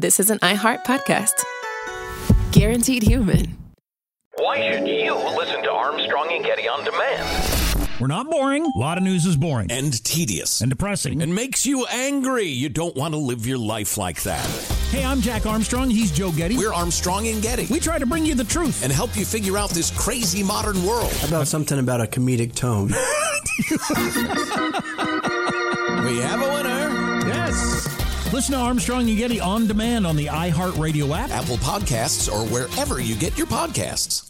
this is an iHeart podcast. Guaranteed human. Why should you listen to Armstrong and Getty on demand? We're not boring. A lot of news is boring. And tedious. And depressing. And makes you angry. You don't want to live your life like that. Hey, I'm Jack Armstrong. He's Joe Getty. We're Armstrong and Getty. We try to bring you the truth. And help you figure out this crazy modern world. How about something about a comedic tone? We have a winner. Yes. Listen to Armstrong and Getty on demand on the iHeartRadio app, Apple Podcasts, or wherever you get your podcasts.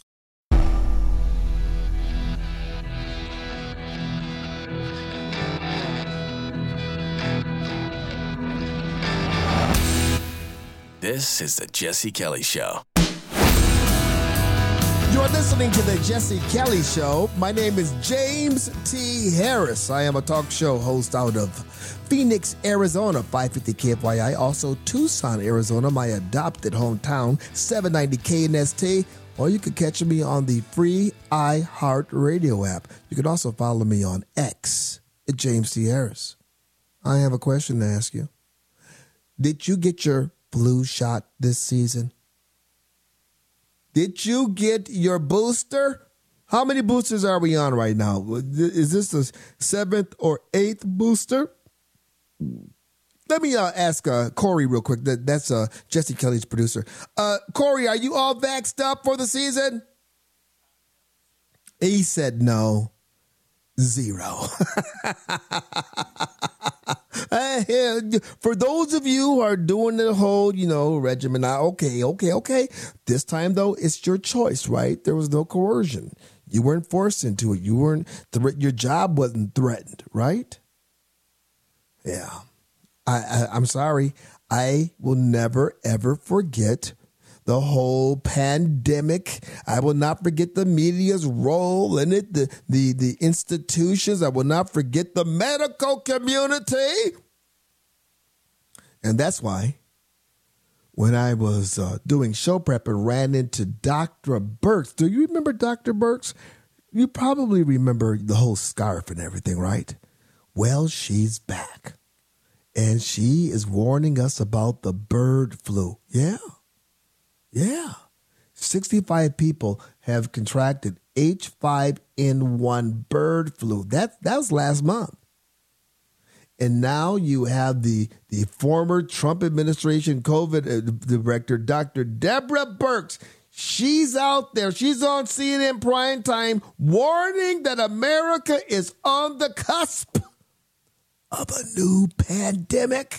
This is the Jesse Kelly Show. You're listening to the Jesse Kelly Show. My name is James T. Harris. I am a talk show host out of Phoenix, Arizona, 550 KFYI. Also Tucson, Arizona, my adopted hometown, 790 KNST. Or you can catch me on the free iHeartRadio app. You can also follow me on X at James T. Harris. I have a question to ask you. Did you get your flu shot this season? Did you get your booster? How many boosters are we on right now? Is this the 7th or 8th booster? Let me ask Corey real quick. That's Jesse Kelly's producer. Corey, are you all vaxxed up for the season? He said no. 0. For those of you who are doing the whole, regimen, okay. This time, though, it's your choice, right? There was no coercion. You weren't forced into it. You weren't. Your job wasn't threatened, right? Yeah. I'm sorry. I will never, ever forget the whole pandemic. I will not forget the media's role in it, the institutions. I will not forget the medical community. And that's why when I was doing show prep and ran into Dr. Birx. Do you remember Dr. Birx? You probably remember the whole scarf and everything, right? Well, she's back. And she is warning us about the bird flu. Yeah. 65 people have contracted H5N1 bird flu. That was last month. And now you have the former Trump administration COVID director, Dr. Deborah Birx. She's out there. She's on CNN primetime warning that America is on the cusp of a new pandemic.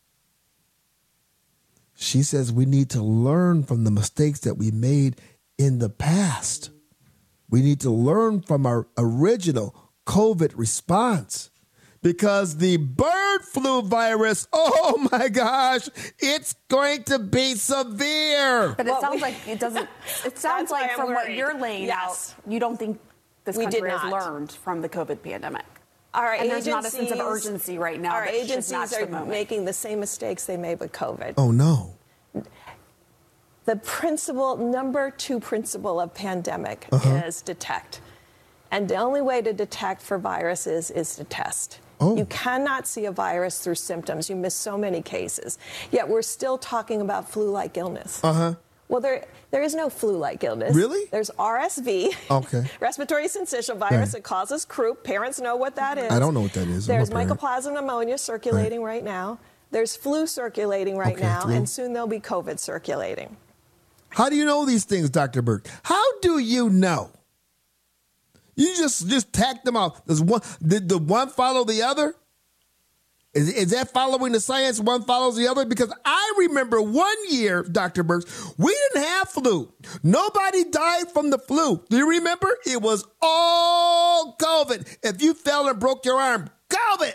She says we need to learn from the mistakes that we made in the past. We need to learn from our original COVID response because the bird flu virus, oh my gosh, it's going to be severe. But it sounds like it doesn't. It sounds like from what you're laying out, you don't think this country has learned from the COVID pandemic. And there's not a sense of urgency right now. Our agencies are making the same mistakes they made with COVID. Oh, no. The number 2 principle of pandemic is detect. And the only way to detect for viruses is to test. Oh. You cannot see a virus through symptoms. You miss so many cases. Yet we're still talking about flu-like illness. Well, there is no flu-like illness. Really? There's RSV, respiratory syncytial virus. It causes croup. Parents know what that is. I don't know what that is. There's mycoplasma pneumonia circulating right now. There's flu circulating right now, and soon there'll be COVID circulating. How do you know these things, Dr. Birx? How do you know? You just tack them off. Did the one follow the other? Is that following the science? One follows the other? Because I remember one year, Dr. Birx, we didn't have flu. Nobody died from the flu. Do you remember? It was all COVID. If you fell and broke your arm, COVID.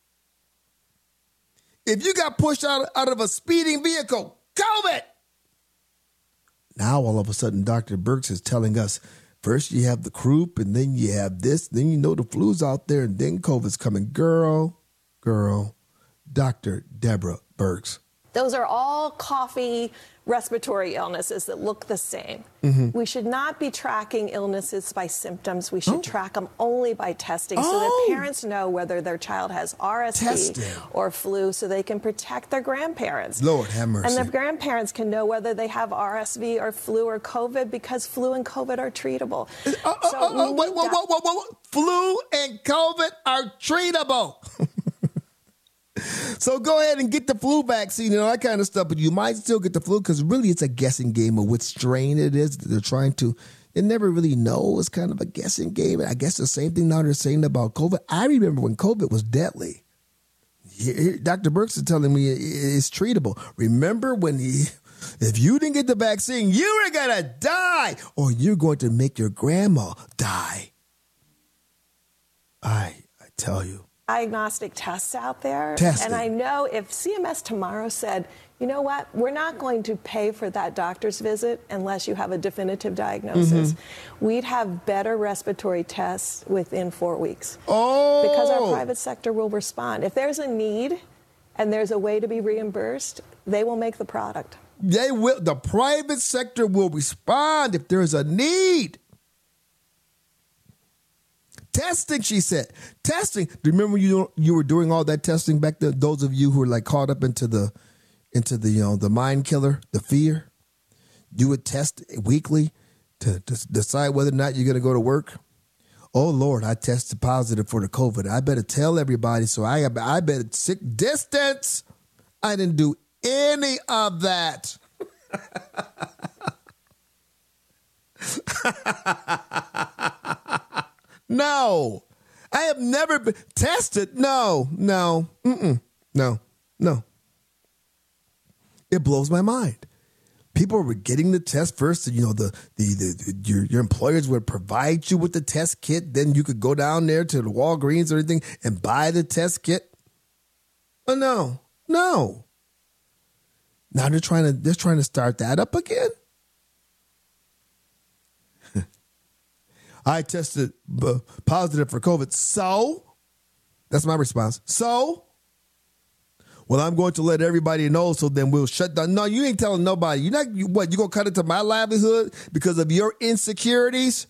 If you got pushed out of a speeding vehicle, COVID. Now, all of a sudden, Dr. Birx is telling us, first you have the croup, and then you have this, then you know the flu's out there, and then COVID's coming. Girl, Dr. Deborah Birx. Those are all coffee respiratory illnesses that look the same. We should not be tracking illnesses by symptoms. We should track them only by testing so that parents know whether their child has RSV or flu so they can protect their grandparents. Lord have mercy. And the grandparents can know whether they have RSV or flu or COVID because flu and COVID are treatable. Flu and COVID are treatable. So go ahead and get the flu vaccine and all that kind of stuff, but you might still get the flu because really it's a guessing game of which strain it is that they're trying to. You never really know. It's kind of a guessing game. And I guess the same thing now they're saying about COVID. I remember when COVID was deadly. Dr. Birx is telling me it's treatable. Remember when if you didn't get the vaccine, you were going to die or you're going to make your grandma die. I tell you. Diagnostic tests out there. Testing. And I know if CMS tomorrow said, you know what, we're not going to pay for that doctor's visit unless you have a definitive diagnosis, we'd have better respiratory tests within 4 weeks. Because our private sector will respond. If there's a need and there's a way to be reimbursed, they will make the product. They will. The private sector will respond if there's a need. Testing, she said. Testing. Do you remember you were doing all that testing back then? Those of you who were like caught up into the the mind killer, the fear. You would test weekly to decide whether or not you're going to go to work. Oh Lord, I tested positive for the COVID. I better tell everybody. So I better distance. I didn't do any of that. No, I have never been tested. No. It blows my mind. People were getting the test first. You know, your employers would provide you with the test kit. Then you could go down there to the Walgreens or anything and buy the test kit. Oh no. Now they're trying to start that up again. I tested positive for COVID. So, that's my response. So, well, I'm going to let everybody know. So then we'll shut down. No, you ain't telling nobody. You going to cut into my livelihood because of your insecurities?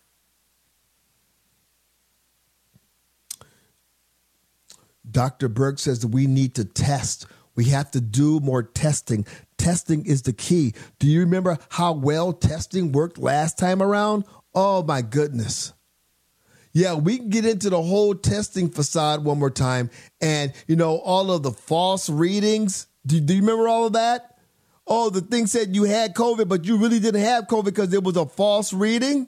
Dr. Birx says that we need to test. We have to do more testing. Testing is the key. Do you remember how well testing worked last time around? Oh, my goodness. Yeah, we can get into the whole testing facade one more time. And, all of the false readings. Do you remember all of that? Oh, the thing said you had COVID, but you really didn't have COVID because it was a false reading.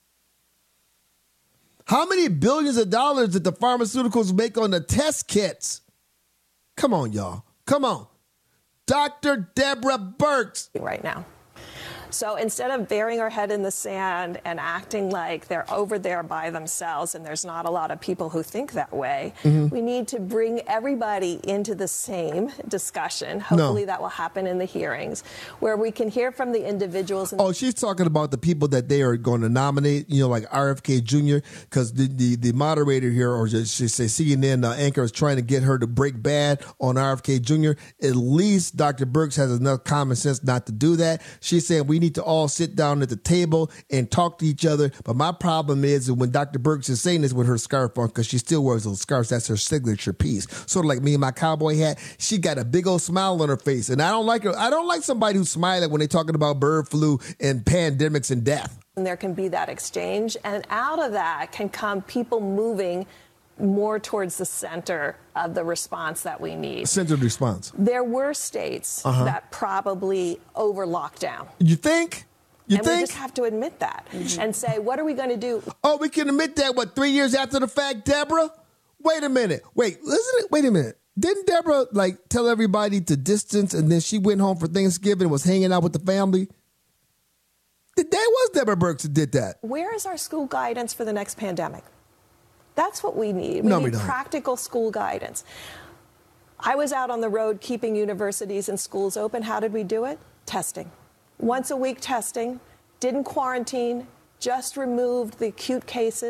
How many billions of dollars did the pharmaceuticals make on the test kits? Come on, y'all. Come on. Dr. Deborah Birx. Right now. So instead of burying our head in the sand and acting like they're over there by themselves, and there's not a lot of people who think that way, we need to bring everybody into the same discussion. Hopefully that will happen in the hearings, where we can hear from the individuals. She's talking about the people that they are going to nominate, like RFK Jr., because the moderator here, or she say CNN anchor, is trying to get her to break bad on RFK Jr. At least Dr. Birx has enough common sense not to do that. She's saying we need to all sit down at the table and talk to each other. But my problem is when Dr. Birx is saying this with her scarf on, because she still wears those scarves. That's her signature piece. Sort of like me and my cowboy hat. She got a big old smile on her face. And I don't like her. I don't like somebody who's smiling when they're talking about bird flu and pandemics and death. And there can be that exchange. And out of that can come people moving more towards the center of the response that we need. Centered response. There were states that probably over lockdown. You think? We just have to admit that and say, what are we going to do? Oh, we can admit that, 3 years after the fact, Deborah? Wait a minute. Wait a minute. Didn't Deborah, tell everybody to distance, and then she went home for Thanksgiving and was hanging out with the family? That was Deborah Birx that did that. Where is our school guidance for the next pandemic? That's what we need. We need practical school guidance. I was out on the road keeping universities and schools open. How did we do it? Testing. Once a week testing, didn't quarantine, just removed the acute cases,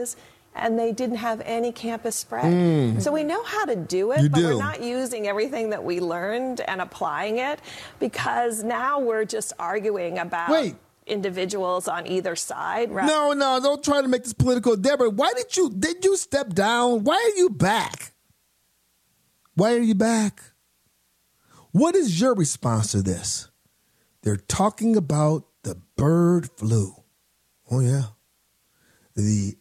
and they didn't have any campus spread. So we know how to do it, but we're not using everything that we learned and applying it, because now we're just arguing about individuals on either side. No, don't try to make this political. Deborah, why did you step down? Why are you back? Why are you back? What is your response to this? They're talking about the bird flu. Oh, yeah. The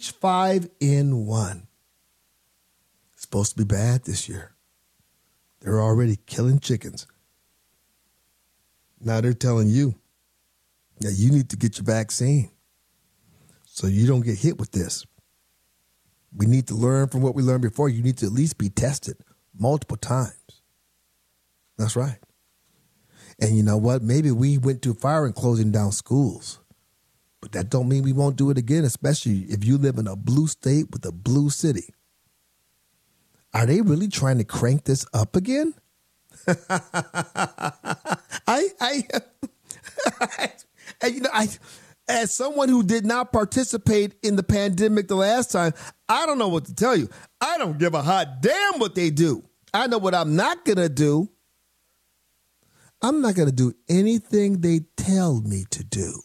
H5N1. It's supposed to be bad this year. They're already killing chickens. Now they're telling you that you need to get your vaccine so you don't get hit with this. We need to learn from what we learned before. You need to at least be tested multiple times. That's right. And you know what? Maybe we went too far in closing down schools. But that don't mean we won't do it again, especially if you live in a blue state with a blue city. Are they really trying to crank this up again? As someone who did not participate in the pandemic the last time, I don't know what to tell you. I don't give a hot damn what they do. I know what I'm not going to do. I'm not going to do anything they tell me to do.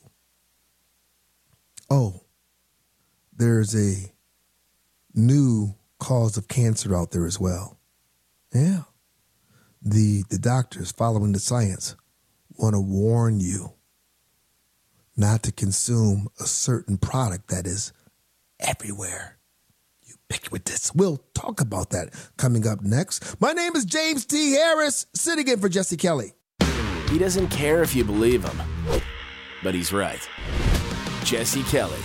Oh, there's a new cause of cancer out there as well. Yeah. The doctors following the science want to warn you not to consume a certain product that is everywhere. Ubiquitous. We'll talk about that coming up next. My name is James T. Harris, sitting in for Jesse Kelly. He doesn't care if you believe him, but he's right. Jesse Kelly.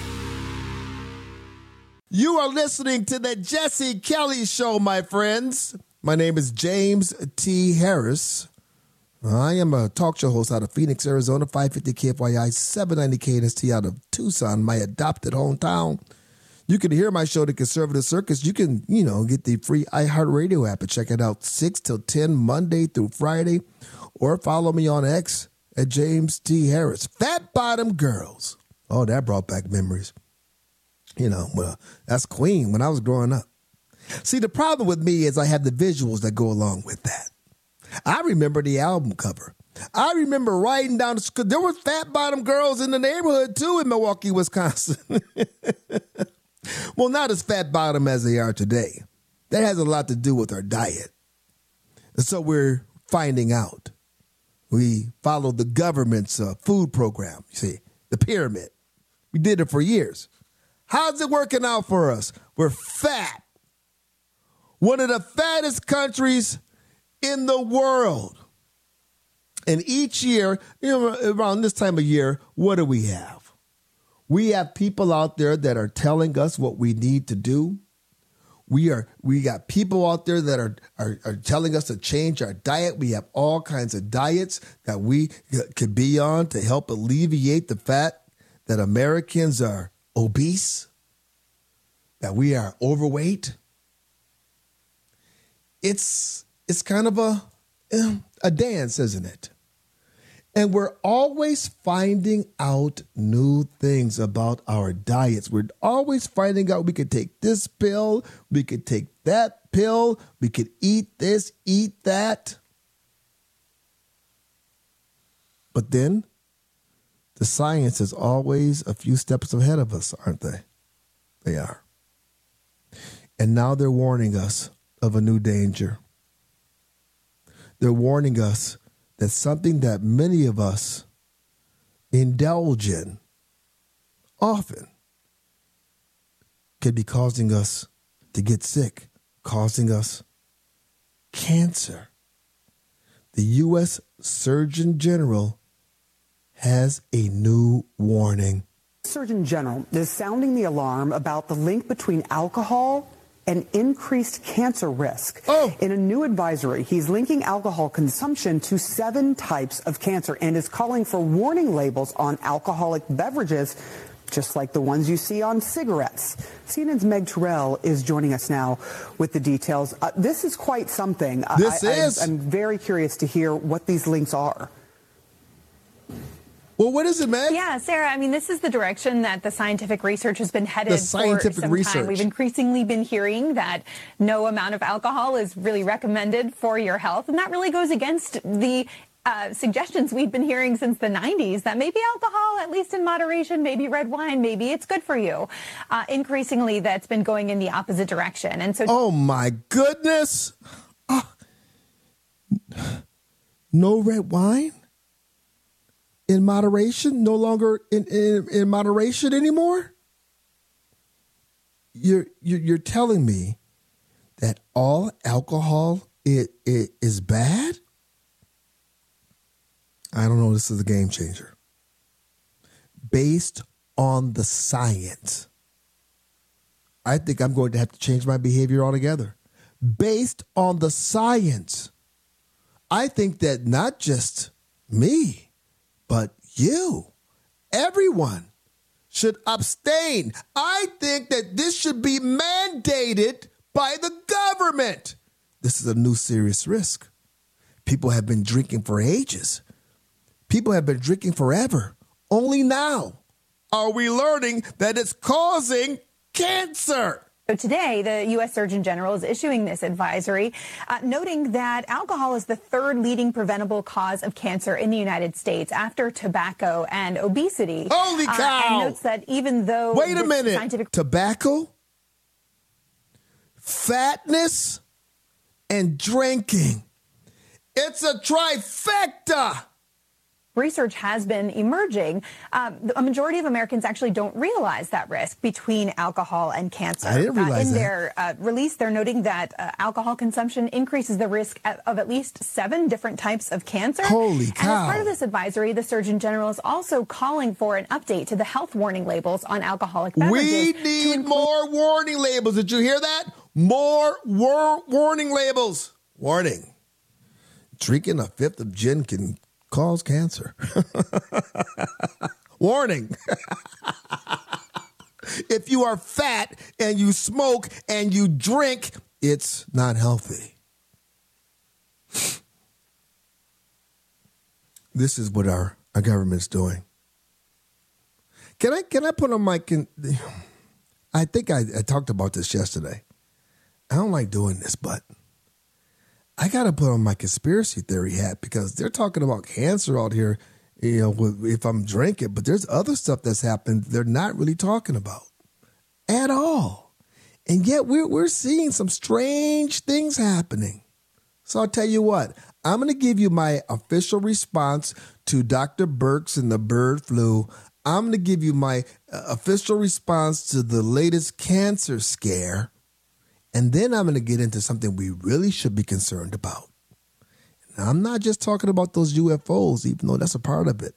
You are listening to the Jesse Kelly Show, my friends. My name is James T. Harris. I am a talk show host out of Phoenix, Arizona, 550 KFYI, 790 KNST out of Tucson, my adopted hometown. You can hear my show, The Conservative Circus. You can, get the free iHeartRadio app and check it out 6 till 10, Monday through Friday. Or follow me on X at James T. Harris. Fat Bottom Girls. Oh, that brought back memories. That's Queen when I was growing up. See, the problem with me is I have the visuals that go along with that. I remember the album cover. I remember riding down the street. There were Fat Bottom Girls in the neighborhood, too, in Milwaukee, Wisconsin. Well, not as fat bottom as they are today. That has a lot to do with our diet. And so we're finding out. We followed the government's food program, you see, the pyramid. We did it for years. How's it working out for us? We're fat. One of the fattest countries in the world. And each year, around this time of year, what do we have? We have people out there that are telling us what we need to do. We got people out there that are telling us to change our diet. We have all kinds of diets that we could be on to help alleviate the fat that Americans are obese, that we are overweight. It's kind of a dance, isn't it? And we're always finding out new things about our diets. We're always finding out we could take this pill, we could take that pill, we could eat this, eat that. But then the science is always a few steps ahead of us, aren't they? They are. And now they're warning us of a new danger. They're warning us that something that many of us indulge in often could be causing us to get sick, causing us cancer. The U.S. Surgeon General has a new warning. Surgeon General is sounding the alarm about the link between alcohol and increased cancer risk. In a new advisory, he's linking alcohol consumption to 7 types of cancer and is calling for warning labels on alcoholic beverages, just like the ones you see on cigarettes. CNN's Meg Terrell is joining us now with the details. This is quite something. I'm very curious to hear what these links are. Well, what is it, Meg? Yeah, Sarah, I mean, this is the direction that the scientific research has been headed for some time. We've increasingly been hearing that no amount of alcohol is really recommended for your health, and that really goes against the suggestions we've been hearing since the 90s that maybe alcohol, at least in moderation, maybe red wine, maybe it's good for you. Increasingly, that's been going in the opposite direction. And so, oh, my goodness. No red wine? In moderation? No longer in moderation anymore? You're telling me that all alcohol is bad? I don't know. This is a game changer. Based on the science, I think I'm going to have to change my behavior altogether. Based on the science, I think that not just me, but you, everyone, should abstain. I think that this should be mandated by the government. This is a new serious risk. People have been drinking for ages. People have been drinking forever. Only now are we learning that it's causing cancer. So today, the U.S. Surgeon General is issuing this advisory, noting that alcohol is the third leading preventable cause of cancer in the United States after tobacco and obesity. Holy cow! And notes that even though... Wait a minute. Tobacco, fatness, and drinking. It's a trifecta. Research has been emerging. A majority of Americans actually don't realize that risk between alcohol and cancer. I didn't realize in their release, they're noting that alcohol consumption increases the risk of at least 7 different types of cancer. Holy cow. And as part of this advisory, the Surgeon General is also calling for an update to the health warning labels on alcoholic beverages. We need more warning labels. Did you hear that? More warning labels. Warning. Drinking a fifth of gin can cause cancer. Warning. If you are fat and you smoke and you drink, it's not healthy. This is what our government's doing. Can I put on my... I think I talked about this yesterday. I don't like doing this, but I got to put on my conspiracy theory hat because they're talking about cancer out here, you know, if I'm drinking, but there's other stuff that's happened they're not really talking about at all. And yet we're seeing some strange things happening. So I'll tell you what, I'm going to give you my official response to Dr. Birx and the bird flu. I'm going to give you my official response to the latest cancer scare. And then I'm going to get into something we really should be concerned about. Now, I'm not just talking about those UFOs, even though that's a part of it.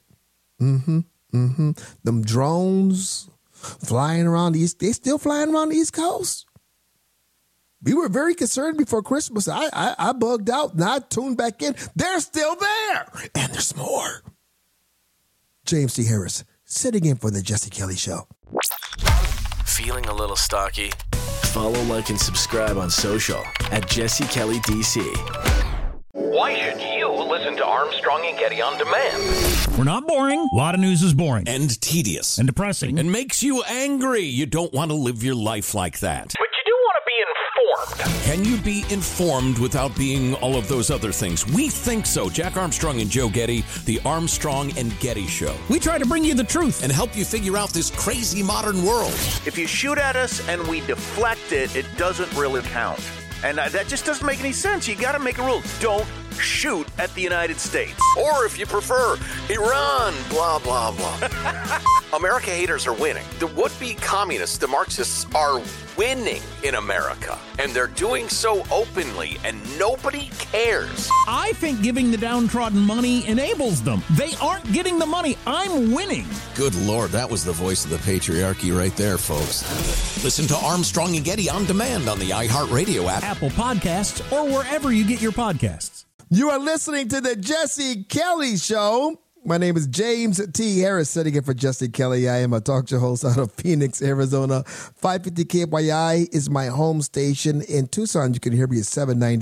Them drones flying around the East, they still flying around the East Coast. We were very concerned before Christmas. I bugged out and I tuned back in. They're still there. And there's more. James T. Harris, sitting in for the Jesse Kelly Show. Feeling a little stocky? Follow, like, and subscribe on social at Jesse Kelly DC. Why should you listen to Armstrong and Getty on demand? We're not boring. A lot of news is boring. And tedious. And depressing. And makes you angry. You don't want to live your life like that. But you do want to be informed. Can you be informed without being all of those other things? We think so. Jack Armstrong and Joe Getty, the Armstrong and Getty Show. We try to bring you the truth and help you figure out this crazy modern world. If you shoot at us and we deflect it, it doesn't really count. And that just doesn't make any sense. You got to make a rule. Don't shoot at the United States. Or if you prefer, Iran, blah, blah, blah. America haters are winning. The would-be communists, the Marxists, are winning in America. And they're doing so openly, and nobody cares. I think giving the downtrodden money enables them. They aren't getting the money. I'm winning. Good Lord, that was the voice of the patriarchy right there, folks. Listen to Armstrong and Getty on demand on the iHeartRadio app, Apple Podcasts, or wherever you get your podcasts. You are listening to the Jesse Kelly Show. My name is James T. Harris, sitting in for Jesse Kelly. I am a talk show host out of Phoenix, Arizona. 550 KFYI is my home station. In Tucson, you can hear me at 790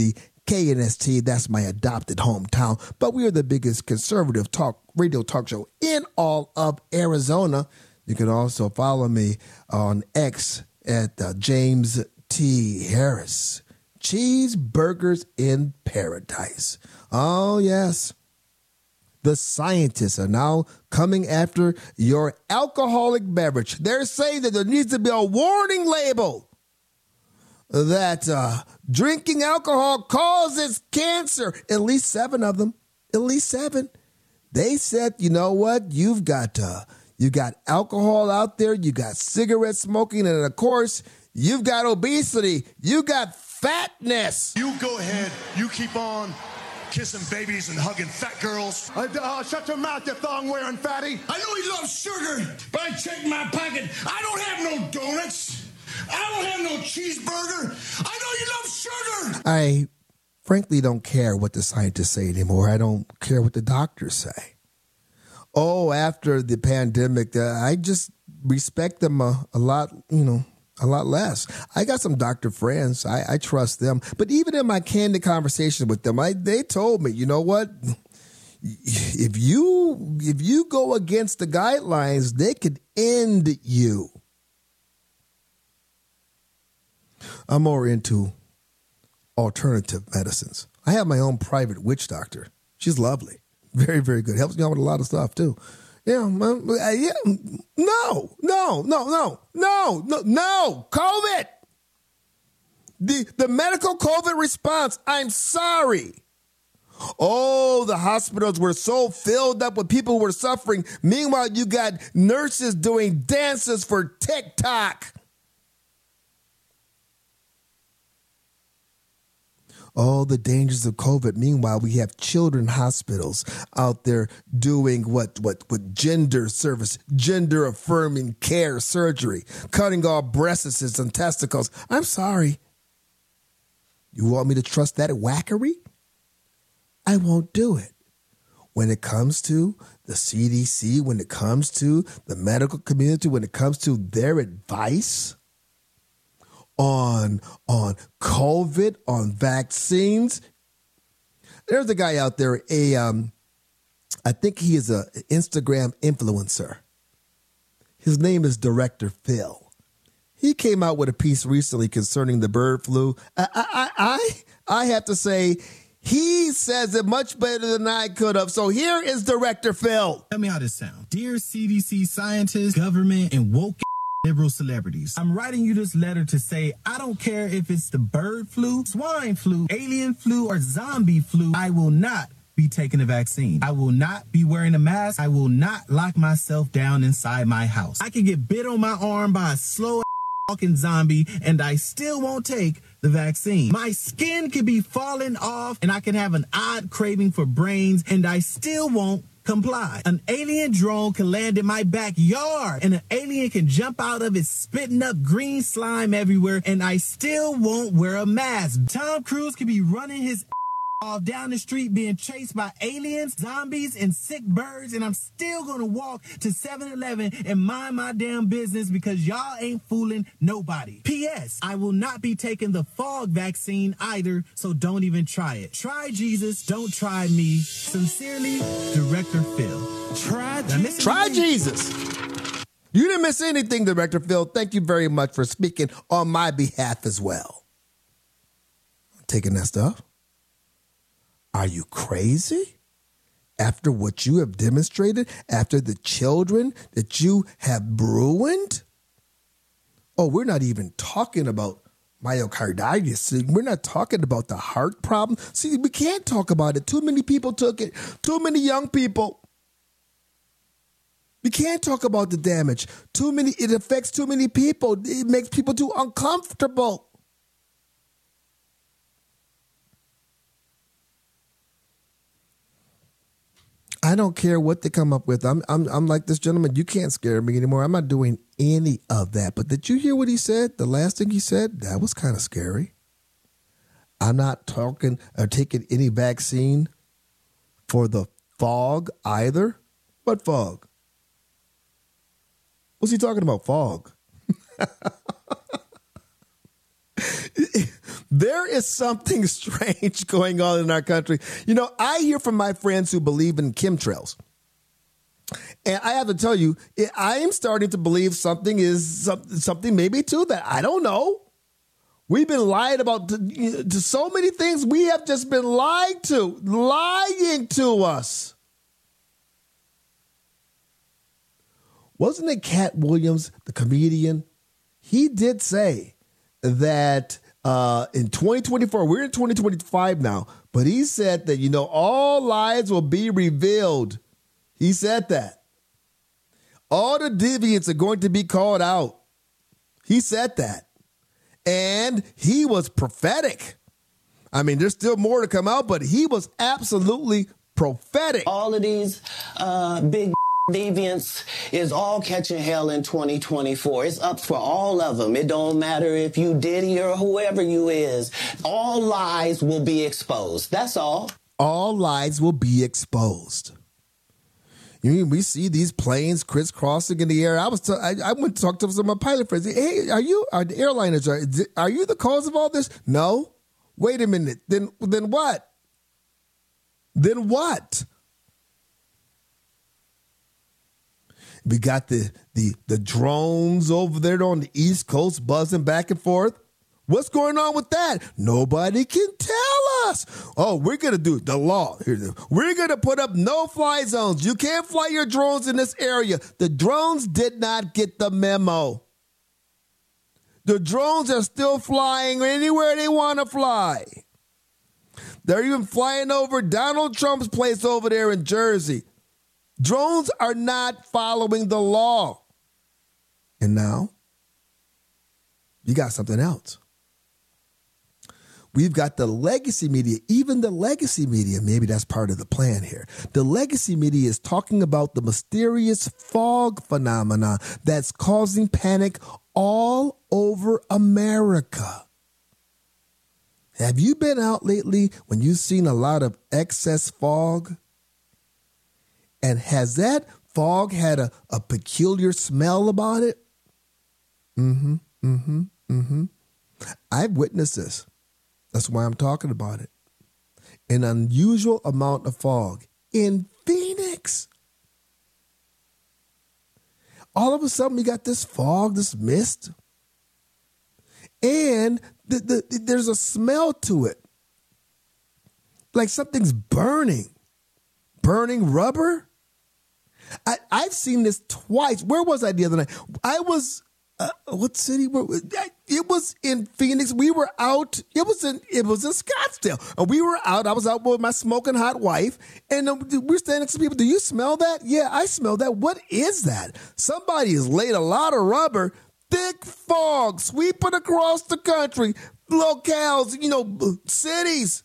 KNST, that's my adopted hometown. But we are the biggest conservative radio talk show in all of Arizona. You can also follow me on X at James T. Harris. Cheeseburgers in paradise. Oh, yes. The scientists are now coming after your alcoholic beverage. They're saying that there needs to be a warning label that drinking alcohol causes cancer. At least 7 of them. At least 7. They said, you know what? You got alcohol out there. You got cigarette smoking. And, of course, you've got obesity. You got fatness. You go ahead. You keep on kissing babies and hugging fat girls. Shut your mouth, you thong-wearing fatty. I know he loves sugar, but I checked my pocket. I don't have no donuts. I don't have no cheeseburger. I know you love sugar. I frankly don't care what the scientists say anymore. I don't care what the doctors say. Oh, after the pandemic, I just respect them a lot, a lot less. I got some doctor friends. I trust them. But even in my candid conversation with them, they told me, you know what? If you go against the guidelines, they could end you. I'm more into alternative medicines. I have my own private witch doctor. She's lovely. Very, very good. Helps me out with a lot of stuff, too. No. COVID. The medical COVID response. I'm sorry. Oh, the hospitals were so filled up with people who were suffering. Meanwhile, you got nurses doing dances for TikTok. Oh, the dangers of COVID. Meanwhile, we have children hospitals out there doing what gender service, gender affirming care surgery, cutting off breasts and testicles. I'm sorry. You want me to trust that whackery? I won't do it. When it comes to the CDC, when it comes to the medical community, when it comes to their advice on COVID, on vaccines. There's a guy out there, I think he is an Instagram influencer. His name is Director Phil. He came out with a piece recently concerning the bird flu. I have to say, he says it much better than I could have. So here is Director Phil. Tell me how this sounds. Dear CDC scientists, government, and woke liberal celebrities, I'm writing you this letter to say I don't care if it's the bird flu, swine flu, alien flu, or zombie flu. I will not be taking the vaccine. I will not be wearing a mask. I will not lock myself down inside my house. I could get bit on my arm by a slow walking zombie and I still won't take the vaccine. My skin could be falling off and I can have an odd craving for brains and I still won't comply. An alien drone can land in my backyard and an alien can jump out of it spitting up green slime everywhere and I still won't wear a mask. Tom Cruise could be running his off down the street being chased by aliens, zombies, and sick birds, and I'm still gonna walk to 7-Eleven and mind my damn business because y'all ain't fooling nobody. P.S. I will not be taking the fog vaccine either, so don't even try it. Try Jesus, don't try me. Sincerely, Director Phil. Try Jesus. You didn't miss anything, Director Phil. Thank you very much for speaking on my behalf as well. Taking that stuff. Are you crazy? After what you have demonstrated, after the children that you have ruined? Oh, we're not even talking about myocarditis. We're not talking about the heart problem. See, we can't talk about it. Too many people took it. Too many young people. We can't talk about the damage. It affects too many people. It makes people too uncomfortable. I don't care what they come up with. I'm like this gentleman. You can't scare me anymore. I'm not doing any of that. But did you hear what he said? The last thing he said? That was kind of scary. I'm not talking or taking any vaccine for the fog either. What fog? What's he talking about? Fog. There is something strange going on in our country. I hear from my friends who believe in chemtrails. And I have to tell you, I am starting to believe something maybe to that. I don't know. We've been lied about to so many things. We have just been lying to us. Wasn't it Cat Williams, the comedian? He did say that in 2024, we're in 2025 now, but he said that, all lies will be revealed. He said that. All the deviants are going to be called out. He said that. And he was prophetic. I mean, there's still more to come out, but he was absolutely prophetic. All of these big deviants is all catching hell in 2024. It's up for all of them. It don't matter if you Diddy or whoever you is. All lies will be exposed. That's all. All lies will be exposed. You mean we see these planes crisscrossing in the air? I went to talk to some of my pilot friends. Hey, are the airliners, are you the cause of all this? No. Wait a minute. Then what? Then what? We got the drones over there on the East Coast buzzing back and forth. What's going on with that? Nobody can tell us. Oh, we're going to do the law. We're going to put up no-fly zones. You can't fly your drones in this area. The drones did not get the memo. The drones are still flying anywhere they want to fly. They're even flying over Donald Trump's place over there in Jersey. Drones are not following the law. And now, you got something else. We've got the legacy media, even the legacy media. Maybe that's part of the plan here. The legacy media is talking about the mysterious fog phenomena that's causing panic all over America. Have you been out lately when you've seen a lot of excess fog? And has that fog had a peculiar smell about it? I've witnessed this. That's why I'm talking about it. An unusual amount of fog in Phoenix. All of a sudden, we got this fog, this mist. And there's a smell to it. Like something's burning. Burning rubber? I've seen this twice. Where was I the other night? I was... what city? It was in Phoenix. We were out. It was in Scottsdale. And we were out. I was out with my smoking hot wife. And we're standing next to people. Do you smell that? Yeah, I smell that. What is that? Somebody has laid a lot of rubber. Thick fog sweeping across the country. Locales, cities.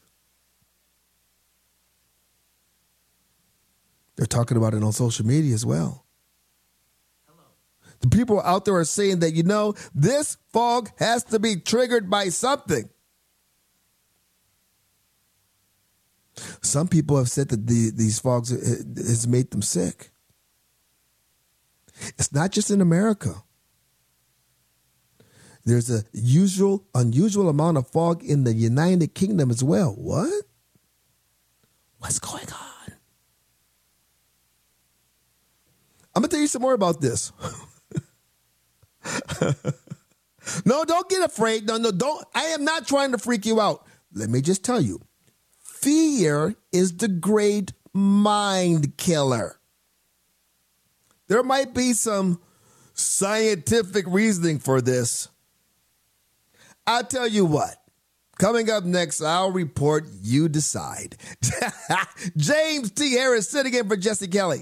They're talking about it on social media as well. The people out there are saying that, this fog has to be triggered by something. Some people have said that these fogs has made them sick. It's not just in America. There's a unusual amount of fog in the United Kingdom as well. What? What's going on? I'm going to tell you some more about this. No, don't get afraid. No, don't. I am not trying to freak you out. Let me just tell you. Fear is the great mind killer. There might be some scientific reasoning for this. I'll tell you what. Coming up next, I'll report, you decide. James T. Harris sitting in for Jesse Kelly.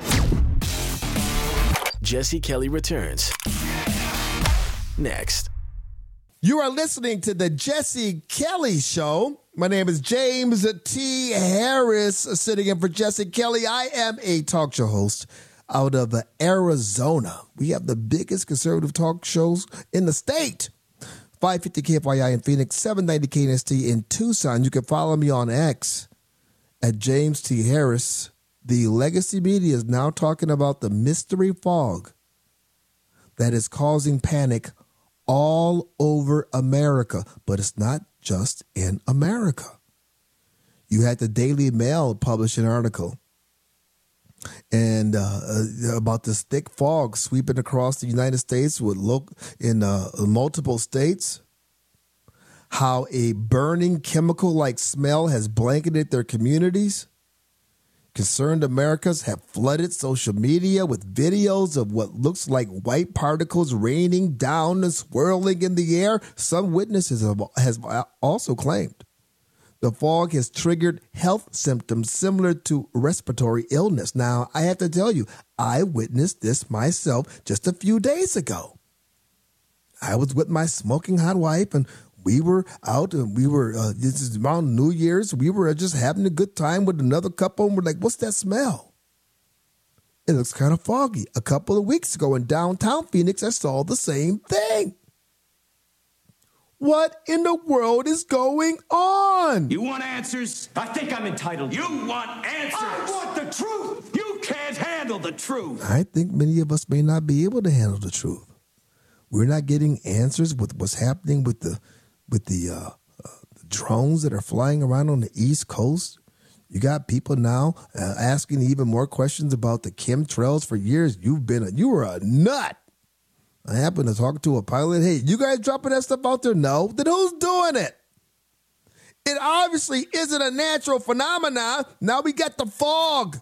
Jesse Kelly returns next. You are listening to the Jesse Kelly Show. My name is James T. Harris, sitting in for Jesse Kelly. I am a talk show host out of Arizona. We have the biggest conservative talk shows in the state. 550 KFYI in Phoenix, 790 KNST in Tucson. You can follow me on X at James T. Harris. The legacy media is now talking about the mystery fog that is causing panic all over America. But it's not just in America. You had the Daily Mail publish an article and about this thick fog sweeping across the United States in multiple states. How a burning chemical-like smell has blanketed their communities. Concerned Americans have flooded social media with videos of what looks like white particles raining down and swirling in the air. Some witnesses have also claimed the fog has triggered health symptoms similar to respiratory illness. Now, I have to tell you, I witnessed this myself just a few days ago. I was with my smoking hot wife, and we were out, and this is around New Year's. We were just having a good time with another couple, and we're like, what's that smell? It looks kind of foggy. A couple of weeks ago in downtown Phoenix, I saw the same thing. What in the world is going on? You want answers? I think I'm entitled. You want answers? I want the truth. You can't handle the truth. I think many of us may not be able to handle the truth. We're not getting answers with what's happening with the drones that are flying around on the East Coast. You got people now asking even more questions about the chemtrails. For years, you were a nut. I happened to talk to a pilot. Hey, you guys dropping that stuff out there? No. Then who's doing it? It obviously isn't a natural phenomenon. Now we got the fog.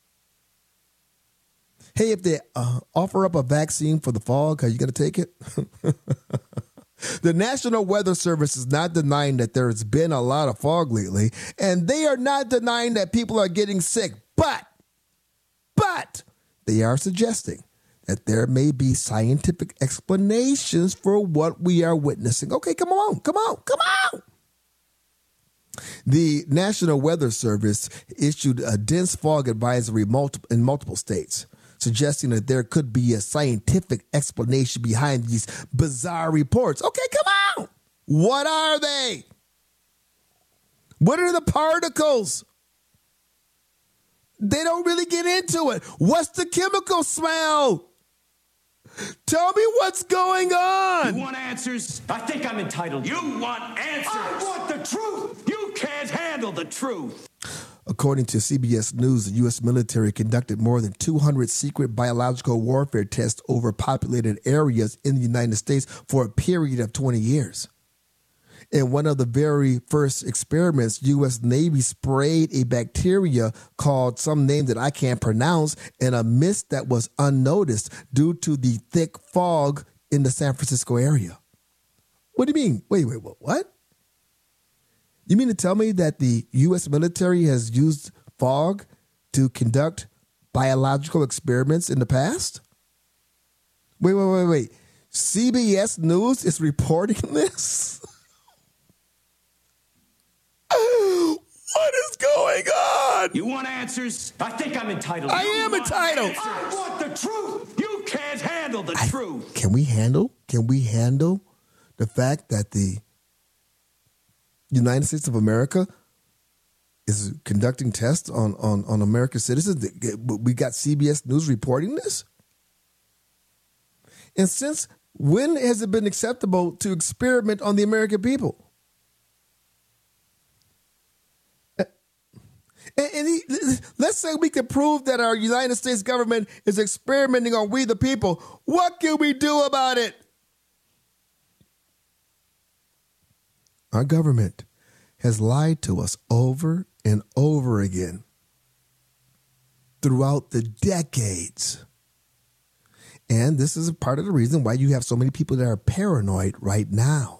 Hey, if they offer up a vaccine for the fog, are you going to take it? The National Weather Service is not denying that there has been a lot of fog lately, and they are not denying that people are getting sick. But they are suggesting that there may be scientific explanations for what we are witnessing. Okay, come on. The National Weather Service issued a dense fog advisory in multiple states, suggesting that there could be a scientific explanation behind these bizarre reports. Okay, come on. What are they? What are the particles? They don't really get into it. What's the chemical smell? Tell me what's going on. You want answers? I think I'm entitled. You want answers? I want the truth. You can't handle the truth. According to CBS News, the U.S. military conducted more than 200 secret biological warfare tests over populated areas in the United States for a period of 20 years. In one of the very first experiments, U.S. Navy sprayed a bacteria called some name that I can't pronounce in a mist that was unnoticed due to the thick fog in the San Francisco area. What do you mean? Wait, what? You mean to tell me that the U.S. military has used fog to conduct biological experiments in the past? Wait. CBS News is reporting this? What is going on? You want answers? I think I'm entitled. I am entitled. I want the truth. You can't handle the truth. Can we handle the fact that the United States of America is conducting tests on American citizens? We got CBS News reporting this? And since when has it been acceptable to experiment on the American people? And let's say we can prove that our United States government is experimenting on we the people. What can we do about it? Our government has lied to us over and over again throughout the decades. And this is a part of the reason why you have so many people that are paranoid right now.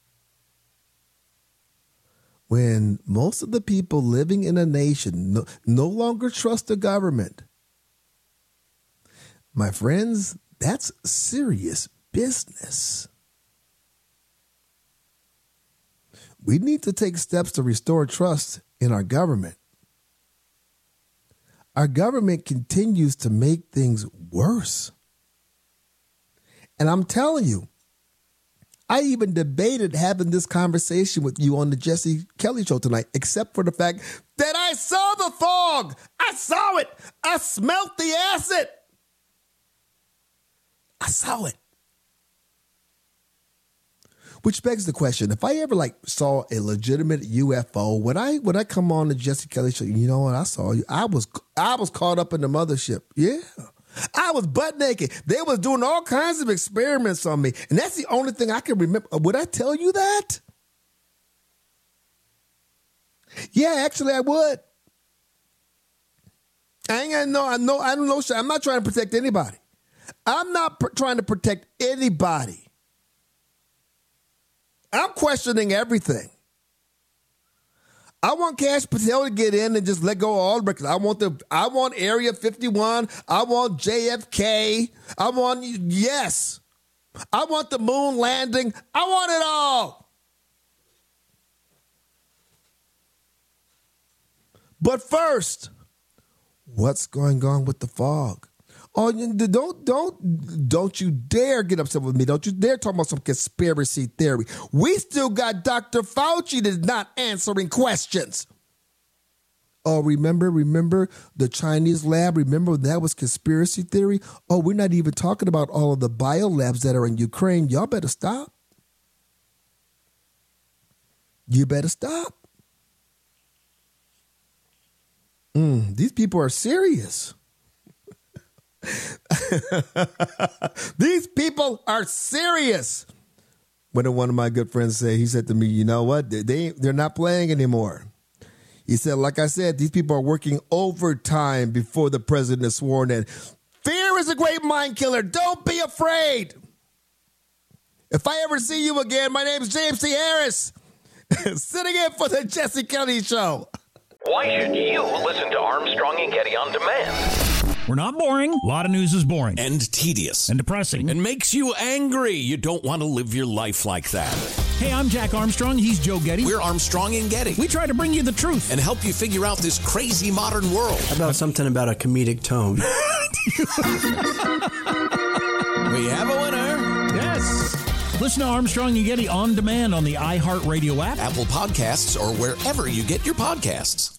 When most of the people living in a nation no longer trust the government, my friends, that's serious business. We need to take steps to restore trust in our government. Our government continues to make things worse. And I'm telling you, I even debated having this conversation with you on the Jesse Kelly Show tonight, except for the fact that I saw the fog. I saw it. I smelt the acid. I saw it. Which begs the question: if I ever saw a legitimate UFO, would I come on the Jesse Kelly show? You know what? I saw you. I was caught up in the mothership. Yeah. I was butt naked. They was doing all kinds of experiments on me. And that's the only thing I can remember. Would I tell you that? Yeah, actually I would. I don't know. I'm not trying to protect anybody. I'm not trying to protect anybody. I'm questioning everything. I want Kash Patel to get in and just let go of all the records. I want Area 51. I want JFK. I want the moon landing. I want it all. But first, what's going on with the fog? Oh, don't you dare get upset with me. Don't you dare talk about some conspiracy theory. We still got Dr. Fauci that's not answering questions. Oh, remember the Chinese lab? Remember that was conspiracy theory? Oh, we're not even talking about all of the biolabs that are in Ukraine. Y'all better stop. You better stop. These people are serious. These people are serious. What did one of my good friends say? He said to me, you know what? They're not playing anymore. He said, like I said, these people are working overtime before the president is sworn in. Fear is a great mind killer. Don't be afraid. If I ever see you again, my name is James T. Harris, sitting in for the Jesse Kelly Show. Why should you listen to Armstrong and Getty on demand? We're not boring. A lot of news is boring. And tedious. And depressing. And makes you angry. You don't want to live your life like that. Hey, I'm Jack Armstrong. He's Joe Getty. We're Armstrong and Getty. We try to bring you the truth. And help you figure out this crazy modern world. How about something about a comedic tone? We have a winner. Yes. Listen to Armstrong and Getty on demand on the iHeartRadio app, Apple Podcasts, or wherever you get your podcasts.